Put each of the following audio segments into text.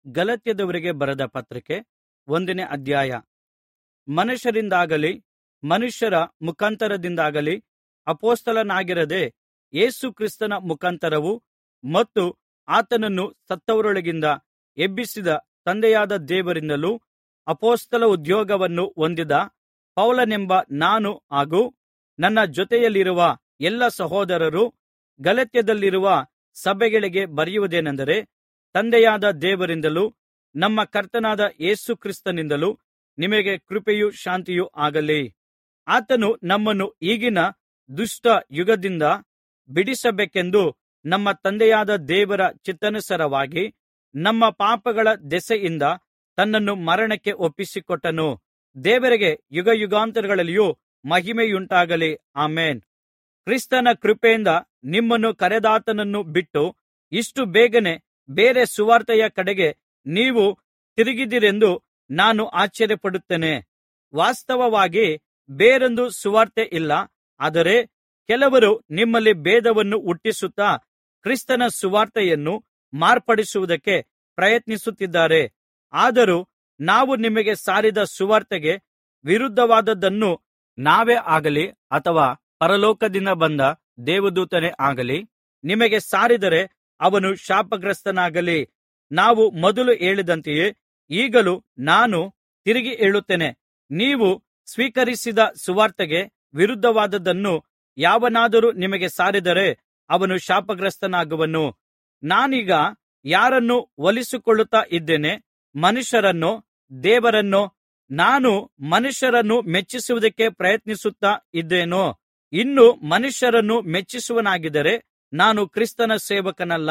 ಗಲಾತ್ಯದವರಿಗೆ ಬರೆದ ಪತ್ರಿಕೆ 1ನೇ ಅಧ್ಯಾಯ. ಮನುಷ್ಯರಿಂದಾಗಲಿ ಮನುಷ್ಯರ ಮುಖಾಂತರದಿಂದಾಗಲಿ ಅಪೊಸ್ತಲನಾಗಿರದೆ ಯೇಸು ಕ್ರಿಸ್ತನ ಮುಖಾಂತರವೂ ಮತ್ತು ಆತನನ್ನು ಸತ್ತವರೊಳಗಿಂದ ಎಬ್ಬಿಸಿದ ತಂದೆಯಾದ ದೇವರಿಂದಲೂ ಅಪೊಸ್ತಲ ಉದ್ಯೋಗವನ್ನು ಹೊಂದಿದ ಪೌಲನೆಂಬ ನಾನು ಹಾಗೂ ನನ್ನ ಜೊತೆಯಲ್ಲಿರುವ ಎಲ್ಲಾ ಸಹೋದರರು ಗಲಾತ್ಯದಲ್ಲಿರುವ ಸಭೆಗಳಿಗೆ ಬರೆಯುವುದೇನೆಂದರೆ, ತಂದೆಯಾದ ದೇವರಿಂದಲೂ ನಮ್ಮ ಕರ್ತನಾದ ಯೇಸು ಕ್ರಿಸ್ತನಿಂದಲೂ ನಿಮಗೆ ಕೃಪೆಯೂ ಶಾಂತಿಯೂ ಆಗಲಿ. ಆತನು ನಮ್ಮನ್ನು ಈಗಿನ ದುಷ್ಟ ಯುಗದಿಂದ ಬಿಡಿಸಬೇಕೆಂದು ನಮ್ಮ ತಂದೆಯಾದ ದೇವರ ಚಿತ್ತಾನುಸಾರವಾಗಿ ನಮ್ಮ ಪಾಪಗಳ ದೆಸೆಯಿಂದ ತನ್ನನ್ನು ಮರಣಕ್ಕೆ ಒಪ್ಪಿಸಿಕೊಟ್ಟನು. ದೇವರಿಗೆ ಯುಗಯುಗಾಂತರಗಳಲ್ಲಿಯೂ ಮಹಿಮೆಯುಂಟಾಗಲಿ. ಆಮೆನ್. ಕ್ರಿಸ್ತನ ಕೃಪೆಯಿಂದ ನಿಮ್ಮನ್ನು ಕರೆದಾತನನ್ನು ಬಿಟ್ಟು ಇಷ್ಟು ಬೇಗನೆ ಬೇರೆ ಸುವಾರ್ತೆಯ ಕಡೆಗೆ ನೀವು ತಿರುಗಿದಿರೆಂದು ನಾನು ಆಶ್ಚರ್ಯಪಡುತ್ತೇನೆ. ವಾಸ್ತವವಾಗಿ ಬೇರೊಂದು ಸುವಾರ್ತೆ ಇಲ್ಲ, ಆದರೆ ಕೆಲವರು ನಿಮ್ಮಲ್ಲಿ ಭೇದವನ್ನು ಹುಟ್ಟಿಸುತ್ತಾ ಕ್ರಿಸ್ತನ ಸುವಾರ್ತೆಯನ್ನು ಮಾರ್ಪಡಿಸುವುದಕ್ಕೆ ಪ್ರಯತ್ನಿಸುತ್ತಿದ್ದಾರೆ. ಆದರೂ ನಾವು ನಿಮಗೆ ಸಾರಿದ ಸುವಾರ್ತೆಗೆ ವಿರುದ್ಧವಾದದ್ದನ್ನು ನಾವೇ ಆಗಲಿ ಅಥವಾ ಪರಲೋಕದಿಂದ ಬಂದ ದೇವದೂತನೇ ಆಗಲಿ ನಿಮಗೆ ಸಾರಿದರೆ ಅವನು ಶಾಪಗ್ರಸ್ತನಾಗಲಿ. ನಾವು ಮೊದಲು ಹೇಳಿದಂತೆಯೇ ಈಗಲೂ ನಾನು ತಿರುಗಿ ಹೇಳುತ್ತೇನೆ, ನೀವು ಸ್ವೀಕರಿಸಿದ ಸುವಾರ್ತೆಗೆ ವಿರುದ್ಧವಾದದ್ದನ್ನು ಯಾವನಾದರೂ ನಿಮಗೆ ಸಾರಿದರೆ ಅವನು ಶಾಪಗ್ರಸ್ತನಾಗುವನು. ನಾನೀಗ ಯಾರನ್ನು ಒಲಿಸಿಕೊಳ್ಳುತ್ತಾ ಇದ್ದೇನೆ, ಮನುಷ್ಯರನ್ನೋ ದೇವರನ್ನೋ? ನಾನು ಮನುಷ್ಯರನ್ನು ಮೆಚ್ಚಿಸುವುದಕ್ಕೆ ಪ್ರಯತ್ನಿಸುತ್ತಾ ಇದ್ದೇನೋ? ಇನ್ನು ಮನುಷ್ಯರನ್ನು ಮೆಚ್ಚಿಸುವವನಾಗಿದ್ದರೆ ನಾನು ಕ್ರಿಸ್ತನ ಸೇವಕನಲ್ಲ.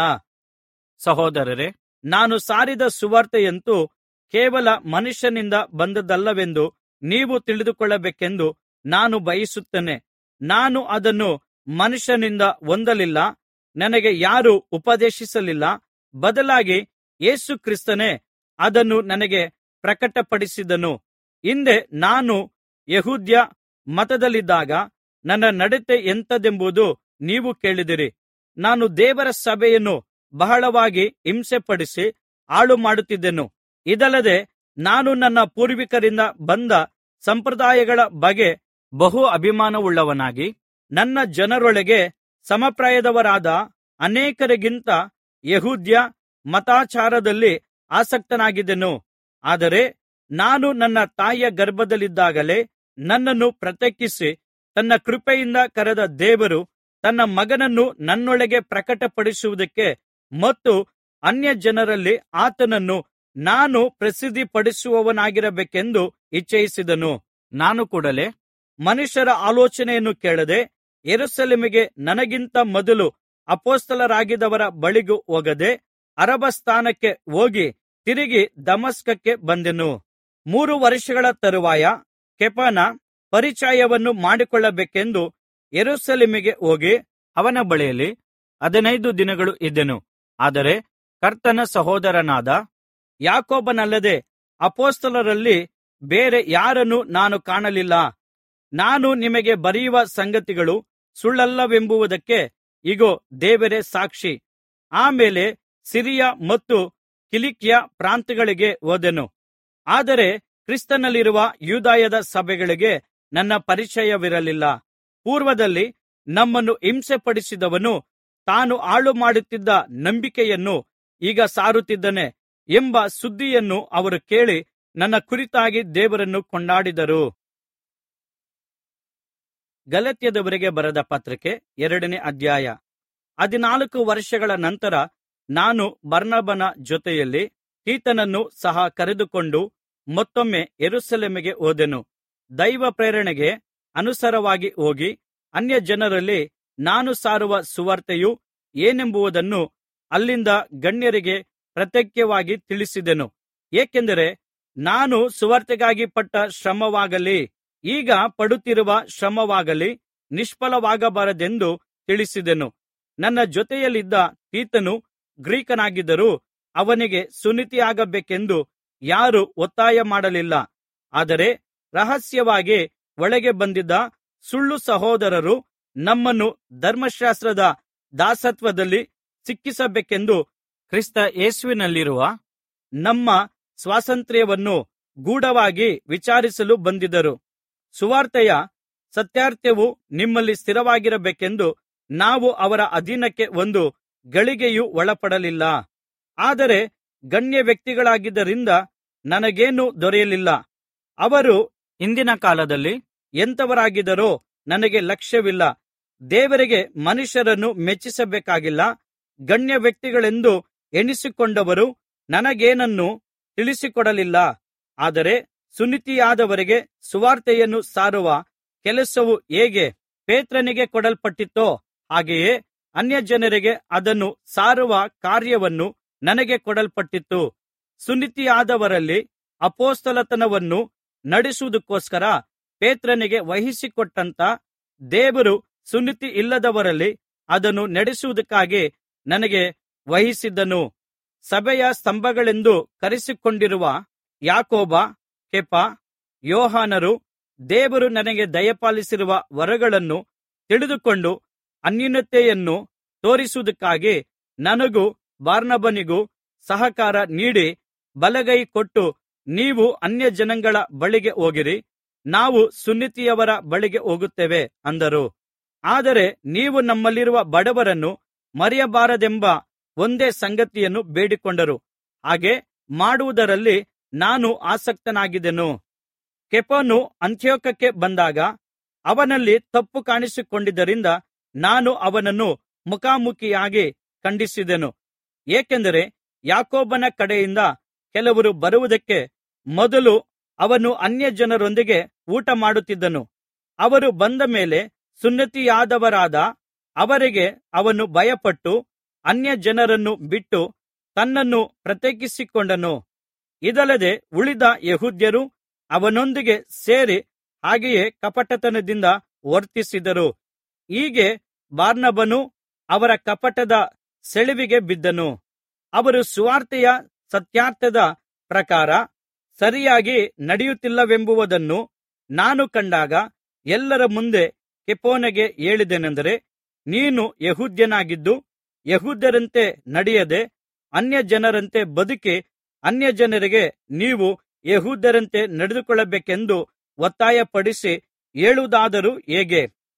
ಸಹೋದರರೇ, ನಾನು ಸಾರಿದ ಸುವಾರ್ತೆಯಂತೂ ಕೇವಲ ಮನುಷ್ಯನಿಂದ ಬಂದದ್ದಲ್ಲವೆಂದು ನೀವು ತಿಳಿದುಕೊಳ್ಳಬೇಕೆಂದು ನಾನು ಬಯಸುತ್ತೇನೆ. ನಾನು ಅದನ್ನು ಮನುಷ್ಯನಿಂದ ಹೊಂದಲಿಲ್ಲ, ನನಗೆ ಯಾರೂ ಉಪದೇಶಿಸಲಿಲ್ಲ. ಬದಲಾಗಿ ಯೇಸು ಕ್ರಿಸ್ತನೇ ಅದನ್ನು ನನಗೆ ಪ್ರಕಟಪಡಿಸಿದನು. ಹಿಂದೆ ನಾನು ಯೆಹೂದ್ಯ ಮತದಲ್ಲಿದ್ದಾಗ ನನ್ನ ನಡತೆ ಎಂಥದೆಂಬುದು ನೀವು ಕೇಳಿದಿರಿ. ನಾನು ದೇವರ ಸಭೆಯನ್ನು ಬಹಳವಾಗಿ ಹಿಂಸೆಪಡಿಸಿ ಹಾಳುಮಾಡುತ್ತಿದ್ದೆನು. ಇದಲ್ಲದೆ ನಾನು ನನ್ನ ಪೂರ್ವಿಕರಿಂದ ಬಂದ ಸಂಪ್ರದಾಯಗಳ ಬಗ್ಗೆ ಬಹು ಅಭಿಮಾನವುಳ್ಳವನಾಗಿ ನನ್ನ ಜನರೊಳಗೆ ಸಮಪ್ರಾಯದವರಾದ ಅನೇಕರಿಗಿಂತ ಯೆಹೂದ್ಯ ಮತಾಚಾರದಲ್ಲಿ ಆಸಕ್ತನಾಗಿದ್ದೆನು. ಆದರೆ ನಾನು ನನ್ನ ತಾಯಿಯ ಗರ್ಭದಲ್ಲಿದ್ದಾಗಲೇ ನನ್ನನ್ನು ಪ್ರತ್ಯೇಕಿಸಿ ತನ್ನ ಕೃಪೆಯಿಂದ ಕರೆದ ದೇವರು ತನ್ನ ಮಗನನ್ನು ನನ್ನೊಳಗೆ ಪ್ರಕಟಪಡಿಸುವುದಕ್ಕೆ ಮತ್ತು ಅನ್ಯಜನರಲ್ಲಿ ಆತನನ್ನು ನಾನು ಪ್ರಸಿದ್ಧಿಪಡಿಸುವವನಾಗಿರಬೇಕೆಂದು ಇಚ್ಛಿಸಿದನು. ನಾನು ಕೂಡಲೇ ಮನುಷ್ಯರ ಆಲೋಚನೆಯನ್ನು ಕೇಳದೆ ಯೆರೂಸಲೇಮಿಗೆ ನನಗಿಂತ ಮೊದಲು ಅಪೊಸ್ತಲರಾಗಿದ್ದವರ ಬಳಿಗೂ ಹೋಗದೆ ಅರಬಸ್ಥಾನಕ್ಕೆ ಹೋಗಿ ತಿರುಗಿ ದಮಸ್ಕಕ್ಕೆ ಬಂದೆನು. 3 ವರ್ಷಗಳ ತರುವಾಯ ಕೇಫನ ಪರಿಚಯವನ್ನು ಮಾಡಿಕೊಳ್ಳಬೇಕೆಂದು ಯೆರೂಸಲೇಮಿಗೆ ಹೋಗಿ ಅವನ ಬಳಿಯಲ್ಲಿ 15 ದಿನಗಳು ಇದ್ದೆನು. ಆದರೆ ಕರ್ತನ ಸಹೋದರನಾದ ಯಾಕೋಬನಲ್ಲದೆ ಅಪೊಸ್ತಲರಲ್ಲಿ ಬೇರೆ ಯಾರನ್ನೂ ನಾನು ಕಾಣಲಿಲ್ಲ. ನಾನು ನಿಮಗೆ ಬರೆಯುವ ಸಂಗತಿಗಳು ಸುಳ್ಳಲ್ಲವೆಂಬುದಕ್ಕೆ ಇಗೋ ದೇವರೇ ಸಾಕ್ಷಿ. ಆಮೇಲೆ ಸಿರಿಯ ಮತ್ತು ಕಿಲಿಕ್ಯ ಪ್ರಾಂತ್ಯಗಳಿಗೆ ಹೋದೆನು. ಆದರೆ ಕ್ರಿಸ್ತನಲ್ಲಿರುವ ಯೂದಾಯದ ಸಭೆಗಳಿಗೆ ನನ್ನ ಪರಿಚಯವಿರಲಿಲ್ಲ. ಪೂರ್ವದಲ್ಲಿ ನಮ್ಮನ್ನು ಹಿಂಸೆಪಡಿಸಿದವನು ತಾನು ಹಾಳುಮಾಡುತ್ತಿದ್ದ ನಂಬಿಕೆಯನ್ನು ಈಗ ಸಾರುತ್ತಿದ್ದಾನೆ ಎಂಬ ಸುದ್ದಿಯನ್ನು ಅವರು ಕೇಳಿ ನನ್ನ ಕುರಿತಾಗಿ ದೇವರನ್ನು ಕೊಂಡಾಡಿದರು. ಗಲಾತ್ಯದವರಿಗೆ ಬರೆದ ಪತ್ರಿಕೆ 2ನೇ ಅಧ್ಯಾಯ. 14 ವರ್ಷಗಳ ನಂತರ ನಾನು ಬಾರ್ನಬನ ಜೊತೆಯಲ್ಲಿ ತೀತನನ್ನು ಸಹ ಕರೆದುಕೊಂಡು ಮತ್ತೊಮ್ಮೆ ಯೆರೂಸಲೇಮಿಗೆ ಹೋದೆನು. ದೈವ ಪ್ರೇರಣೆಗೆ ಅನುಸಾರವಾಗಿ ಹೋಗಿ ಅನ್ಯಜನರಲ್ಲಿ ನಾನು ಸಾರುವ ಸುವಾರ್ತೆಯು ಏನೆಂಬುದನ್ನು ಅಲ್ಲಿಂದ ಗಣ್ಯರಿಗೆ ಪ್ರತ್ಯೇಕವಾಗಿ ತಿಳಿಸಿದೆನು. ಏಕೆಂದರೆ ನಾನು ಸುವಾರ್ತೆಗಾಗಿ ಪಟ್ಟ ಶ್ರಮವಾಗಲಿ ಈಗ ಪಡುತ್ತಿರುವ ಶ್ರಮವಾಗಲಿ ನಿಷ್ಫಲವಾಗಬಾರದೆಂದು ತಿಳಿಸಿದೆನು. ನನ್ನ ಜೊತೆಯಲ್ಲಿದ್ದ ತೀತನು ಗ್ರೀಕನಾಗಿದ್ದರೂ ಅವನಿಗೆ ಸುನ್ನತಿಯಾಗಬೇಕೆಂದು ಯಾರೂ ಒತ್ತಾಯ ಮಾಡಲಿಲ್ಲ. ಆದರೆ ರಹಸ್ಯವಾಗಿ ಒಳಗೆ ಬಂದಿದ್ದ ಸುಳ್ಳು ಸಹೋದರರು ನಮ್ಮನ್ನು ಧರ್ಮಶಾಸ್ತ್ರದ ದಾಸತ್ವದಲ್ಲಿ ಸಿಕ್ಕಿಸಬೇಕೆಂದು ಕ್ರಿಸ್ತ ಯೇಸುವಿನಲ್ಲಿರುವ ನಮ್ಮ ಸ್ವಾತಂತ್ರ್ಯವನ್ನು ಗೂಢವಾಗಿ ವಿಚಾರಿಸಲು ಬಂದಿದ್ದರು. ಸುವಾರ್ತೆಯ ಸತ್ಯಾರ್ಥವು ನಿಮ್ಮಲ್ಲಿ ಸ್ಥಿರವಾಗಿರಬೇಕೆಂದು ನಾವು ಅವರ ಅಧೀನಕ್ಕೆ ಒಂದು ಗಳಿಗೆಯೂ ಒಳಪಡಲಿಲ್ಲ. ಆದರೆ ಗಣ್ಯ ವ್ಯಕ್ತಿಗಳಾಗಿದ್ದರಿಂದ ನನಗೇನೂ ದೊರೆಯಲಿಲ್ಲ. ಅವರು ಹಿಂದಿನ ಕಾಲದಲ್ಲಿ ಎಂಥವರಾಗಿದ್ದರೋ ನನಗೆ ಲಕ್ಷ್ಯವಿಲ್ಲ. ದೇವರಿಗೆ ಮನುಷ್ಯರನ್ನು ಮೆಚ್ಚಿಸಬೇಕಾಗಿಲ್ಲ. ಗಣ್ಯ ವ್ಯಕ್ತಿಗಳೆಂದು ಎಣಿಸಿಕೊಂಡವರು ನನಗೇನನ್ನೂ ತಿಳಿಸಿಕೊಡಲಿಲ್ಲ. ಆದರೆ ಸುನ್ನತಿಯಾದವರಿಗೆ ಸುವಾರ್ತೆಯನ್ನು ಸಾರುವ ಕೆಲಸವು ಹೇಗೆ ಪೇತ್ರನಿಗೆ ಕೊಡಲ್ಪಟ್ಟಿತೋ ಹಾಗೆಯೇ ಅನ್ಯಜನರಿಗೆ ಅದನ್ನು ಸಾರುವ ಕಾರ್ಯವನ್ನು ನನಗೆ ಕೊಡಲ್ಪಟ್ಟಿತು. ಸುನ್ನತಿಯಾದವರಲ್ಲಿ ಅಪೊಸ್ತಲತನವನ್ನು ನಡೆಸುವುದಕ್ಕೋಸ್ಕರ ಪೇತ್ರನಿಗೆ ವಹಿಸಿಕೊಟ್ಟಂಥ ದೇವರು ಸುನ್ನತಿ ಇಲ್ಲದವರಲ್ಲಿ ಅದನ್ನು ನಡೆಸುವುದಕ್ಕಾಗಿ ನನಗೆ ವಹಿಸಿದ್ದನು. ಸಭೆಯ ಸ್ತಂಭಗಳೆಂದು ಕರೆಸಿಕೊಂಡಿರುವ ಯಾಕೋಬ, ಕೇಫ, ಯೋಹಾನರು ದೇವರು ನನಗೆ ದಯಪಾಲಿಸಿರುವ ವರಗಳನ್ನು ತಿಳಿದುಕೊಂಡು ಅನ್ಯೋನ್ಯತೆಯನ್ನು ತೋರಿಸುವುದಕ್ಕಾಗಿ ನನಗೂ ಬಾರ್ನಬನಿಗೂ ಸಹಕಾರ ನೀಡಿ ಬಲಗೈ ಕೊಟ್ಟು, ನೀವು ಅನ್ಯಜನಗಳ ಬಳಿಗೆ ಹೋಗಿರಿ, ನಾವು ಸುನ್ನತಿಯವರ ಬಳಿಗೆ ಹೋಗುತ್ತೇವೆ ಅಂದರು. ಆದರೆ ನೀವು ನಮ್ಮಲ್ಲಿರುವ ಬಡವರನ್ನು ಮರೆಯಬಾರದೆಂಬ ಒಂದೇ ಸಂಗತಿಯನ್ನು ಬೇಡಿಕೊಂಡರು. ಹಾಗೆ ಮಾಡುವುದರಲ್ಲಿ ನಾನು ಆಸಕ್ತನಾಗಿದ್ದೆನು. ಕೇಫನು ಅಂತಿಯೋಕ್ಯಕ್ಕೆ ಬಂದಾಗ ಅವನಲ್ಲಿ ತಪ್ಪು ಕಾಣಿಸಿಕೊಂಡಿದ್ದರಿಂದ ನಾನು ಅವನನ್ನು ಮುಖಾಮುಖಿಯಾಗಿ ಖಂಡಿಸಿದೆನು. ಏಕೆಂದರೆ ಯಾಕೋಬನ ಕಡೆಯಿಂದ ಕೆಲವರು ಬರುವುದಕ್ಕೆ ಮೊದಲು ಅವನು ಅನ್ಯಜನರೊಂದಿಗೆ ಊಟಮಾಡುತ್ತಿದ್ದನು. ಅವರು ಬಂದ ಮೇಲೆ ಸುನ್ನತಿಯಾದವರಾದ ಅವರಿಗೆ ಅವನು ಭಯಪಟ್ಟು ಅನ್ಯಜನರನ್ನು ಬಿಟ್ಟು ತನ್ನನ್ನು ಪ್ರತ್ಯೇಕಿಸಿಕೊಂಡನು. ಇದಲ್ಲದೆ ಉಳಿದ ಯೆಹೂದ್ಯರು ಅವನೊಂದಿಗೆ ಸೇರಿ ಹಾಗೆಯೇ ಕಪಟತನದಿಂದ ವರ್ತಿಸಿದರು. ಹೀಗೆ ಬಾರ್ನಬನು ಅವರ ಕಪಟದ ಸೆಳವಿಗೆ ಬಿದ್ದನು. ಅವರು ಸುವಾರ್ತೆಯ ಸತ್ಯಾರ್ಥದ ಪ್ರಕಾರ ಸರಿಯಾಗಿ ನಡೆಯುತ್ತಿಲ್ಲವೆಂಬುದನ್ನು ನಾನು ಕಂಡಾಗ ಎಲ್ಲರ ಮುಂದೆ ಕೇಫನಿಗೆ ಹೇಳಿದ್ದೇನೆಂದರೆ, ನೀನು ಯೆಹೂದ್ಯನಾಗಿದ್ದು ಯೆಹೂದ್ಯರಂತೆ ನಡೆಯದೆ ಅನ್ಯಜನರಂತೆ ಬದುಕಿ ಅನ್ಯಜನರಿಗೆ ನೀವು ಯೆಹೂದ್ಯರಂತೆ ನಡೆದುಕೊಳ್ಳಬೇಕೆಂದು ಒತ್ತಾಯಪಡಿಸಿ ಹೇಳುವುದಾದರೂ ಹೇಗೆ?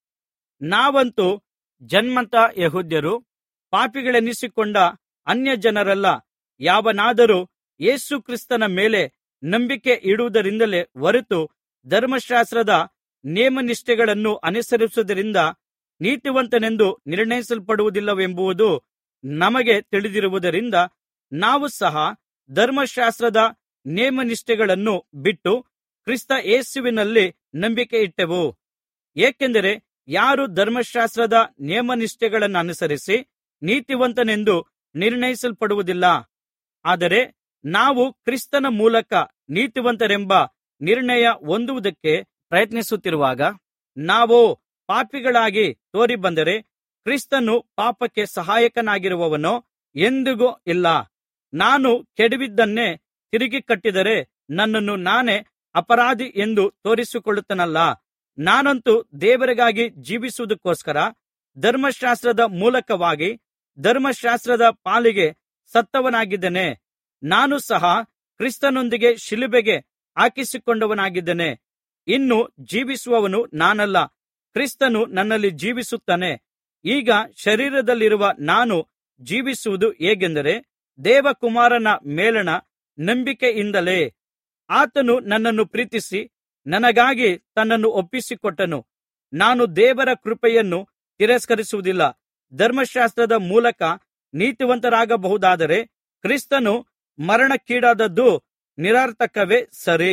ನಾವಂತೂ ಜನ್ಮತಃ ಯೆಹೂದ್ಯರು, ಪಾಪಿಗಳೆನಿಸಿಕೊಂಡ ಅನ್ಯಜನರಲ್ಲ. ಯಾವನಾದರೂ ಯೇಸು ಕ್ರಿಸ್ತನ ಮೇಲೆ ನಂಬಿಕೆ ಇಡುವುದರಿಂದಲೇ ಹೊರತು ಧರ್ಮಶಾಸ್ತ್ರದ ನೇಮನಿಷ್ಠೆಗಳನ್ನು ಅನುಸರಿಸುವುದರಿಂದ ನೀತಿವಂತನೆಂದು ನಿರ್ಣಯಿಸಲ್ಪಡುವುದಿಲ್ಲವೆಂಬುದು ನಮಗೆ ತಿಳಿದಿರುವುದರಿಂದ ನಾವು ಸಹ ಧರ್ಮಶಾಸ್ತ್ರದ ನೇಮನಿಷ್ಠೆಗಳನ್ನು ಬಿಟ್ಟು ಕ್ರಿಸ್ತ ಯೇಸುವಿನಲ್ಲಿ ನಂಬಿಕೆಯಿಟ್ಟೆವು. ಏಕೆಂದರೆ ಯಾರೂ ಧರ್ಮಶಾಸ್ತ್ರದ ನೇಮನಿಷ್ಠೆಗಳನ್ನನುಸರಿಸಿ ನೀತಿವಂತನೆಂದು ನಿರ್ಣಯಿಸಲ್ಪಡುವುದಿಲ್ಲ. ಆದರೆ ನಾವು ಕ್ರಿಸ್ತನ ಮೂಲಕ ನೀತಿವಂತರೆಂಬ ನಿರ್ಣಯ ಹೊಂದುವುದಕ್ಕೆ ಪ್ರಯತ್ನಿಸುತ್ತಿರುವಾಗ, ನಾವೋ ಪಾಪಿಗಳಾಗಿ ತೋರಿಬಂದರೆ ಕ್ರಿಸ್ತನು ಪಾಪಕ್ಕೆ ಸಹಾಯಕನಾಗಿರುವವನೋ? ಎಂದಿಗೂ ಇಲ್ಲ. ನಾನು ಕೆಡವಿದ್ದನ್ನೇ ತಿರುಗಿ ಕಟ್ಟಿದರೆ ನನ್ನನ್ನು ನಾನೇ ಅಪರಾಧಿ ಎಂದು ತೋರಿಸಿಕೊಳ್ಳುತ್ತೇನಲ್ಲ. ನಾನಂತೂ ದೇವರಿಗಾಗಿ ಜೀವಿಸುವುದಕ್ಕೋಸ್ಕರ ಧರ್ಮಶಾಸ್ತ್ರದ ಮೂಲಕವಾಗಿ ಧರ್ಮಶಾಸ್ತ್ರದ ಪಾಲಿಗೆ ಸತ್ತವನಾಗಿದ್ದೇನೆ. ನಾನು ಸಹ ಕ್ರಿಸ್ತನೊಂದಿಗೆ ಶಿಲುಬೆಗೆ ಹಾಕಿಸಿಕೊಂಡವನಾಗಿದ್ದೇನೆ. ಇನ್ನು ಜೀವಿಸುವವನು ನಾನಲ್ಲ, ಕ್ರಿಸ್ತನು ನನ್ನಲ್ಲಿ ಜೀವಿಸುತ್ತಾನೆ. ಈಗ ಶರೀರದಲ್ಲಿರುವ ನಾನು ಜೀವಿಸುವುದು ಹೇಗೆಂದರೆ ದೇವಕುಮಾರನ ಮೇಲಣ ನಂಬಿಕೆಯಿಂದಲೇ. ಆತನು ನನ್ನನ್ನು ಪ್ರೀತಿಸಿ ನನಗಾಗಿ ತನ್ನನ್ನು ಒಪ್ಪಿಸಿಕೊಟ್ಟನು. ನಾನು ದೇವರ ಕೃಪೆಯನ್ನು ತಿರಸ್ಕರಿಸುವುದಿಲ್ಲ. ಧರ್ಮಶಾಸ್ತ್ರದ ಮೂಲಕ ನೀತಿವಂತರಾಗಬಹುದಾದರೆ ಕ್ರಿಸ್ತನು ಮರಣಕ್ಕೀಡಾದದ್ದು ನಿರರ್ಥಕವೇ ಸರಿ.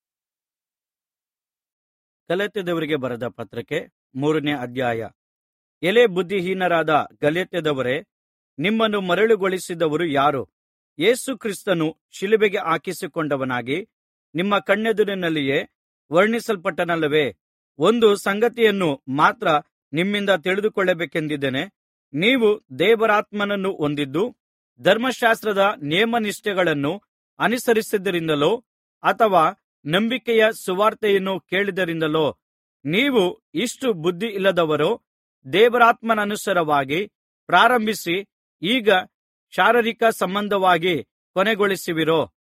ಗಲಾತ್ಯದವರಿಗೆ ಬರೆದ ಪತ್ರಕ್ಕೆ 3ನೇ ಅಧ್ಯಾಯ. ಎಲೈ ಬುದ್ಧಿಹೀನರಾದ ಗಲಾತ್ಯದವರೇ, ನಿಮ್ಮನ್ನು ಮರಳುಗೊಳಿಸಿದವರು ಯಾರು? ಯೇಸು ಕ್ರಿಸ್ತನು ಶಿಲುಬೆಗೆ ಹಾಕಿಸಿಕೊಂಡವನಾಗಿ ನಿಮ್ಮ ಕಣ್ಣೆದುರಿನಲ್ಲಿಯೇ ವರ್ಣಿಸಲ್ಪಟ್ಟನಲ್ಲವೇ? ಒಂದು ಸಂಗತಿಯನ್ನು ಮಾತ್ರ ನಿಮ್ಮಿಂದ ತಿಳಿದುಕೊಳ್ಳಬೇಕೆಂದಿದ್ದೇನೆ. ನೀವು ದೇವರಾತ್ಮನನ್ನು ಹೊಂದಿದ್ದು ಧರ್ಮಶಾಸ್ತ್ರದ ನೇಮನಿಷ್ಠೆಗಳನ್ನು ಅನುಸರಿಸಿದ್ದರಿಂದಲೋ ಅಥವಾ ನಂಬಿಕೆಯ ಸುವಾರ್ತೆಯನ್ನು ಕೇಳಿದ್ದರಿಂದಲೋ ನೀವು ಇಷ್ಟು ಬುದ್ಧಿ ಇಲ್ಲದವರೋ? ದೇವರಾತ್ಮನನುಸಾರವಾಗಿ ಪ್ರಾರಂಭಿಸಿ ಈಗ ಶಾರೀರಿಕ ಸಂಬಂಧವಾಗಿ ಕೊನೆಗೊಳಿಸುವಿರೋ?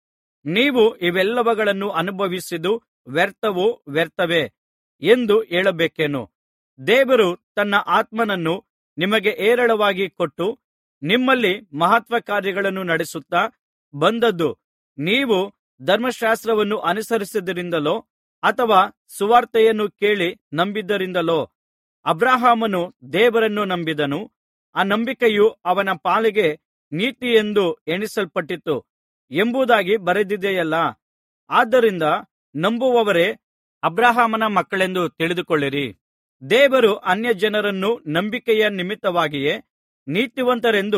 ನೀವು ಇವೆಲ್ಲವುಗಳನ್ನು ಅನುಭವಿಸಿದ್ದು ವ್ಯರ್ಥವೋ ವ್ಯರ್ಥವೇ ಎಂದು ಹೇಳಬೇಕೇನು? ದೇವರು ತನ್ನ ಆತ್ಮನನ್ನು ನಿಮಗೆ ಹೇರಳವಾಗಿ ಕೊಟ್ಟು ನಿಮ್ಮಲ್ಲಿ ಮಹತ್ಕಾರ್ಯಗಳನ್ನು ನಡೆಸುತ್ತಾ ಬಂದದ್ದು ನೀವು ಧರ್ಮಶಾಸ್ತ್ರವನ್ನು ಅನುಸರಿಸಿದ್ದರಿಂದಲೋ ಅಥವಾ ಸುವಾರ್ತೆಯನ್ನು ಕೇಳಿ ನಂಬಿದ್ದರಿಂದಲೋ? ಅಬ್ರಹಾಮನು ದೇವರನ್ನು ನಂಬಿದನು, ಆ ನಂಬಿಕೆಯು ಅವನ ಪಾಲಿಗೆ ನೀತಿಯೆಂದು ಎಣಿಸಲ್ಪಟ್ಟಿತು ಎಂಬುದಾಗಿ ಬರೆದಿದೆಯಲ್ಲಾ. ಆದ್ದರಿಂದ ನಂಬುವವರೇ ಅಬ್ರಹಾಮನ ಮಕ್ಕಳೆಂದು ತಿಳಿದುಕೊಳ್ಳಿರಿ. ದೇವರು ಅನ್ಯಜನರನ್ನು ನಂಬಿಕೆಯ ನಿಮಿತ್ತವಾಗಿಯೇ ನೀತಿವಂತರೆಂದು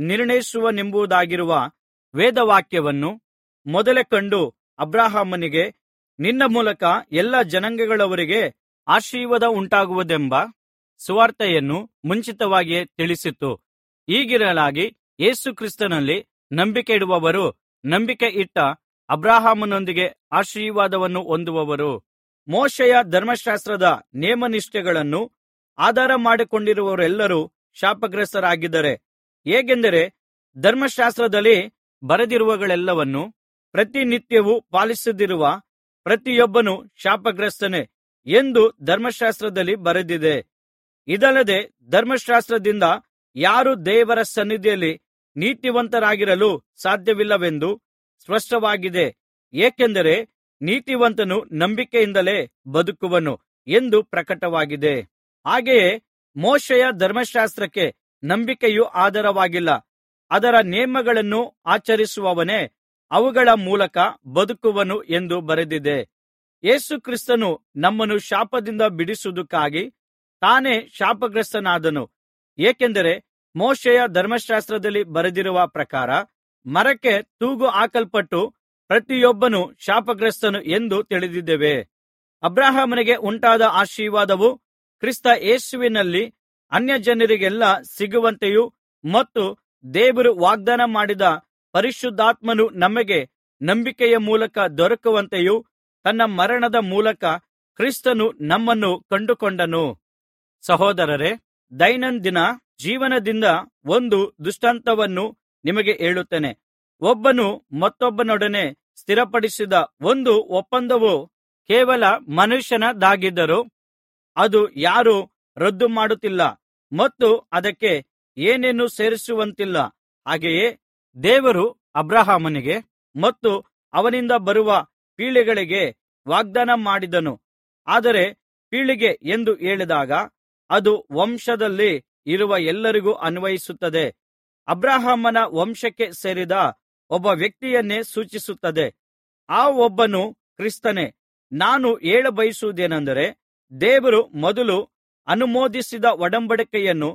ನಿರ್ಣಯಿಸುವನೆಂಬುದಾಗಿರುವ ವೇದವಾಕ್ಯವನ್ನು ಮೊದಲೇ ಕಂಡು ಅಬ್ರಹಾಮನಿಗೆ ನಿನ್ನ ಮೂಲಕ ಎಲ್ಲಾ ಜನಾಂಗಗಳವರಿಗೆ ಆಶೀರ್ವಾದ ಉಂಟಾಗುವುದೆಂಬ ಸುವಾರ್ತೆಯನ್ನು ಮುಂಚಿತವಾಗಿಯೇ ತಿಳಿಸಿತು. ಹೀಗಿರಲಾಗಿ ಯೇಸು ಕ್ರಿಸ್ತನಲ್ಲಿ ನಂಬಿಕೆ ಇಡುವವರು ನಂಬಿಕೆ ಇಟ್ಟ ಅಬ್ರಹಾಮನೊಂದಿಗೆ ಆಶೀರ್ವಾದವನ್ನು ಹೊಂದುವರು. ಮೋಶೆಯ ಧರ್ಮಶಾಸ್ತ್ರದ ನೇಮನಿಷ್ಠೆಗಳನ್ನು ಆಧಾರ ಮಾಡಿಕೊಂಡಿರುವವರೆಲ್ಲರೂ ಶಾಪಗ್ರಸ್ತರಾಗಿದ್ದಾರೆ. ಹೇಗೆಂದರೆ ಧರ್ಮಶಾಸ್ತ್ರದಲ್ಲಿ ಬರೆದಿರುವವುಗಳೆಲ್ಲವನ್ನೂ ಪ್ರತಿನಿತ್ಯವೂ ಪಾಲಿಸದಿರುವ ಪ್ರತಿಯೊಬ್ಬನೂ ಶಾಪಗ್ರಸ್ತನೇ ಎಂದು ಧರ್ಮಶಾಸ್ತ್ರದಲ್ಲಿ ಬರೆದಿದೆ. ಇದಲ್ಲದೆ ಧರ್ಮಶಾಸ್ತ್ರದಿಂದ ಯಾರೂ ದೇವರ ಸನ್ನಿಧಿಯಲ್ಲಿ ನೀತಿವಂತರಾಗಿರಲು ಸಾಧ್ಯವಿಲ್ಲವೆಂದು ಸ್ಪಷ್ಟವಾಗಿದೆ. ಏಕೆಂದರೆ ನೀತಿವಂತನು ನಂಬಿಕೆಯಿಂದಲೇ ಬದುಕುವನು ಎಂದು ಪ್ರಕಟವಾಗಿದೆ. ಹಾಗೆಯೇ ಮೋಶೆಯ ಧರ್ಮಶಾಸ್ತ್ರಕ್ಕೆ ನಂಬಿಕೆಯು ಆಧಾರವಾಗಿಲ್ಲ, ಅದರ ನೇಮಗಳನ್ನು ಆಚರಿಸುವವನೇ ಅವುಗಳ ಮೂಲಕ ಬದುಕುವನು ಎಂದು ಬರೆದಿದೆ. ಯೇಸು ಕ್ರಿಸ್ತನು ನಮ್ಮನ್ನು ಶಾಪದಿಂದ ಬಿಡಿಸುವುದಕ್ಕಾಗಿ ತಾನೇ ಶಾಪಗ್ರಸ್ತನಾದನು. ಏಕೆಂದರೆ ಮೋಶೆಯ ಧರ್ಮಶಾಸ್ತ್ರದಲ್ಲಿ ಬರೆದಿರುವ ಪ್ರಕಾರ ಮರಕ್ಕೆ ತೂಗು ಹಾಕಲ್ಪಟ್ಟು ಪ್ರತಿಯೊಬ್ಬನೂ ಶಾಪಗ್ರಸ್ತನು ಎಂದು ತಿಳಿದಿದ್ದೇವೆ. ಅಬ್ರಹಾಮನಿಗೆ ಉಂಟಾದ ಆಶೀರ್ವಾದವು ಕ್ರಿಸ್ತ ಯೇಸುವಿನಲ್ಲಿ ಅನ್ಯಜನರಿಗೆಲ್ಲಾ ಸಿಗುವಂತೆಯೂ ಮತ್ತು ದೇವರು ವಾಗ್ದಾನ ಮಾಡಿದ ಪರಿಶುದ್ಧಾತ್ಮನು ನಮಗೆ ನಂಬಿಕೆಯ ಮೂಲಕ ದೊರಕುವಂತೆಯೂ ತನ್ನ ಮರಣದ ಮೂಲಕ ಕ್ರಿಸ್ತನು ನಮ್ಮನ್ನು ಕಂಡುಕೊಂಡನು. ಸಹೋದರರೇ, ದೈನಂದಿನ ಜೀವನದಿಂದ ಒಂದು ದೃಷ್ಟಾಂತವನ್ನು ನಿಮಗೆ ಹೇಳುತ್ತೇನೆ. ಒಬ್ಬನು ಮತ್ತೊಬ್ಬನೊಡನೆ ಸ್ಥಿರಪಡಿಸಿದ ಒಂದು ಒಪ್ಪಂದವು ಕೇವಲ ಮನುಷ್ಯನದಾಗಿದ್ದರೂ ಅದು ಯಾರೂ ರದ್ದು ಮಾಡುತ್ತಿಲ್ಲ ಮತ್ತು ಅದಕ್ಕೆ ಏನೇನೂ ಸೇರಿಸುವಂತಿಲ್ಲ. ಹಾಗೆಯೇ ದೇವರು ಅಬ್ರಹಾಮನಿಗೆ ಮತ್ತು ಅವನಿಂದ ಬರುವ ಪೀಳಿಗೆಗಳಿಗೆ ವಾಗ್ದಾನ ಮಾಡಿದನು. ಆದರೆ ಪೀಳಿಗೆ ಎಂದು ಹೇಳಿದಾಗ ಅದು ವಂಶದಲ್ಲಿ ಇರುವ ಎಲ್ಲರಿಗೂ ಅನ್ವಯಿಸುತ್ತದೆ. ಅಬ್ರಹಾಮನ ವಂಶಕ್ಕೆ ಸೇರಿದ ಒಬ್ಬ ವ್ಯಕ್ತಿಯನ್ನೇ ಸೂಚಿಸುತ್ತದೆ. ಆ ಒಬ್ಬನು ಕ್ರಿಸ್ತನೇ. ನಾನು ಹೇಳಬಯಸುವುದೇನೆಂದರೆ, ದೇವರು ಮೊದಲು ಅನುಮೋದಿಸಿದ ಒಡಂಬಡಿಕೆಯನ್ನು